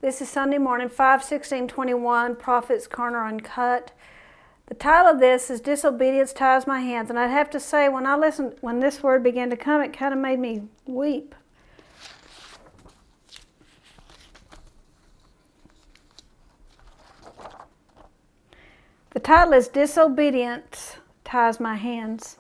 This is Sunday morning, 5/16/21, Prophets Corner Uncut. The title of this is Disobedience Ties My Hands. And I'd have to say, when this word began to come, it kind of made me weep. The title is Disobedience Ties My Hands.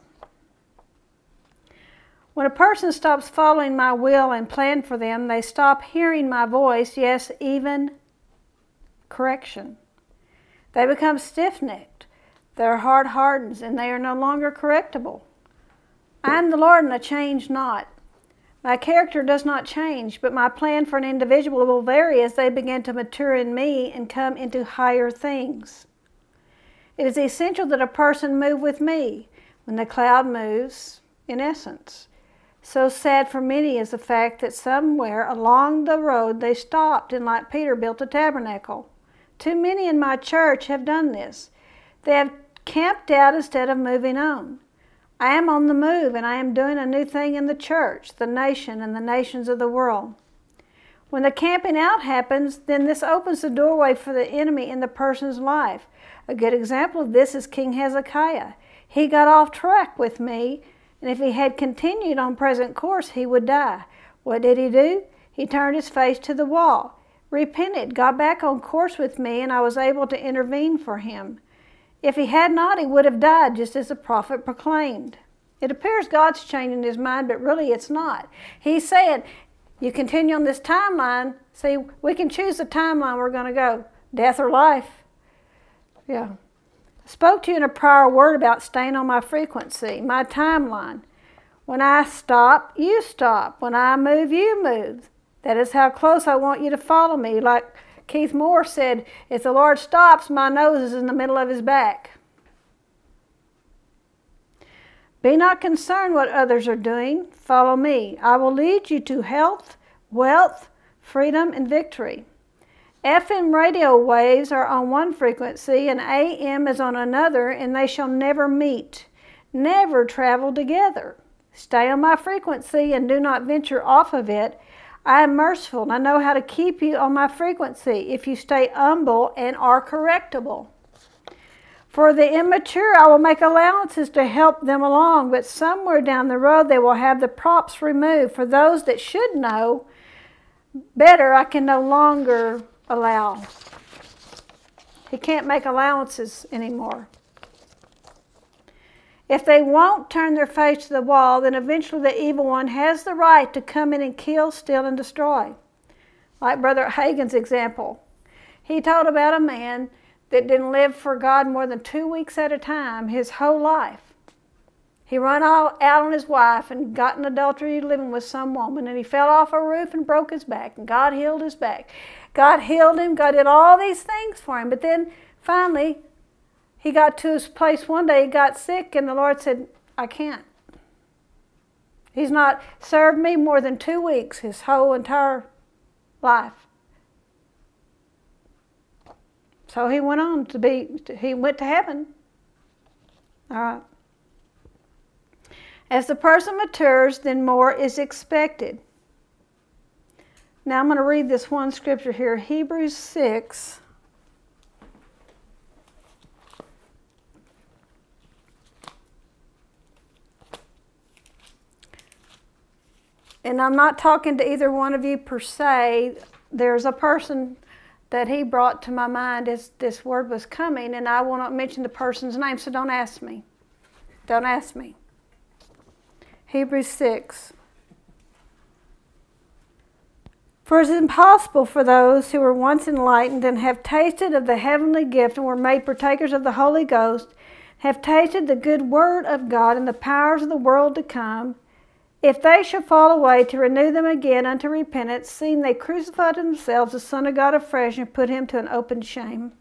When a person stops following my will and plan for them, they stop hearing my voice, yes, even correction. They become stiff-necked. Their heart hardens, and they are no longer correctable. I am the Lord, and I change not. My character does not change, but my plan for an individual will vary as they begin to mature in me and come into higher things. It is essential that a person move with me when the cloud moves, in essence. So sad for many is the fact that somewhere along the road they stopped and, like Peter, built a tabernacle. Too many in my church have done this. They have camped out instead of moving on. I am on the move, and I am doing a new thing in the church, the nation, and the nations of the world. When the camping out happens, then this opens the doorway for the enemy in the person's life. A good example of this is King Hezekiah. He got off track with me, and if he had continued on present course, he would die. What did he do? He turned his face to the wall, repented, got back on course with me, and I was able to intervene for him. If he had not, he would have died, just as the prophet proclaimed. It appears God's changing his mind, but really it's not. He's saying, you continue on this timeline. See, we can choose the timeline we're going to go, death or life. Yeah. I spoke to you in a prior word about staying on my frequency, my timeline. When I stop, you stop. When I move, you move. That is how close I want you to follow me. Like Keith Moore said, if the Lord stops, my nose is in the middle of his back. Be not concerned what others are doing. Follow me. I will lead you to health, wealth, freedom, and victory. FM radio waves are on one frequency and AM is on another, and they shall never meet, never travel together. Stay on my frequency and do not venture off of it. I am merciful, and I know how to keep you on my frequency if you stay humble and are correctable. For the immature, I will make allowances to help them along, but somewhere down the road they will have the props removed. For those that should know better, I can no longer allow. He can't make allowances anymore. If they won't turn their face to the wall, then eventually the evil one has the right to come in and kill, steal, and destroy. Like Brother Hagin's example. He told about a man that didn't live for God more than 2 weeks at a time his whole life. He ran out on his wife and got in adultery living with some woman, and he fell off a roof and broke his back, and God healed his back. God healed him, God did all these things for him, but then finally he got to his place one day, he got sick, and the Lord said, I can't. He's not served me more than 2 weeks his whole entire life. So he went on he went to heaven. All right. As the person matures, then more is expected. Now I'm going to read this one scripture here, Hebrews 6. And I'm not talking to either one of you per se. There's a person that he brought to my mind as this word was coming, and I will not mention the person's name, so don't ask me. Don't ask me. Hebrews 6. For it is impossible for those who were once enlightened and have tasted of the heavenly gift and were made partakers of the Holy Ghost, have tasted the good word of God and the powers of the world to come, if they shall fall away, to renew them again unto repentance, seeing they crucified to themselves the Son of God afresh and put him to an open shame.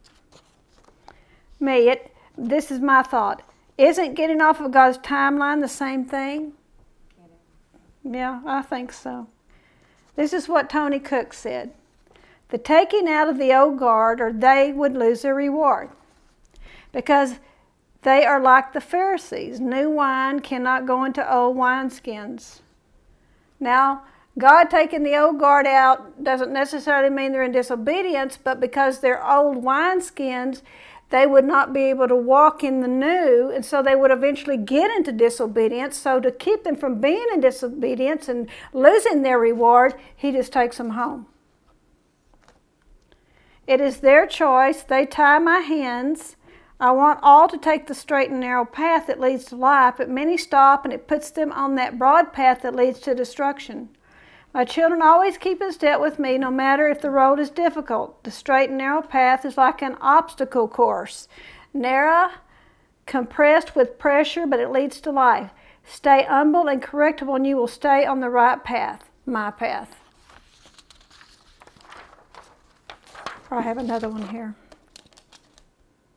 This is my thought. Isn't getting off of God's timeline the same thing? Yeah, I think so. This is what Tony Cook said. The taking out of the old guard, or they would lose their reward. Because they are like the Pharisees. New wine cannot go into old wineskins. Now, God taking the old guard out doesn't necessarily mean they're in disobedience, but because they're old wineskins, they would not be able to walk in the new, and so they would eventually get into disobedience. So to keep them from being in disobedience and losing their reward, he just takes them home. It is their choice. They tie my hands. I want all to take the straight and narrow path that leads to life, but many stop, and it puts them on that broad path that leads to destruction. My children always keep in step with me, no matter if the road is difficult. The straight and narrow path is like an obstacle course. Narrow, compressed with pressure, but it leads to life. Stay humble and correctable, and you will stay on the right path, my path. I have another one here.